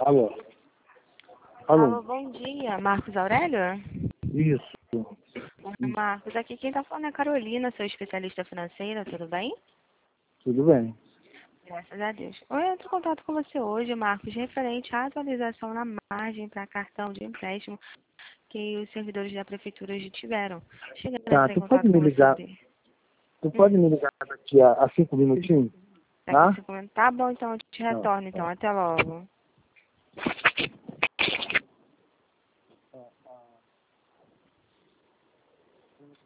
Alô? Alô, Alô? bom dia. Marcos Aurélio? Isso. Marcos, aqui quem tá falando é a Carolina, sou especialista financeira, tudo bem? Tudo bem. Graças a Deus. Eu entro em contato com você hoje, Marcos, referente à atualização na margem para cartão de empréstimo que os servidores da prefeitura já tiveram. Chegando a Tá, entrar em contato com você. tu pode me ligar daqui a 5 minutinhos? Daqui a Tá? 5 minutos. Tá bom, então eu te Não, retorno, então. tá. Até logo.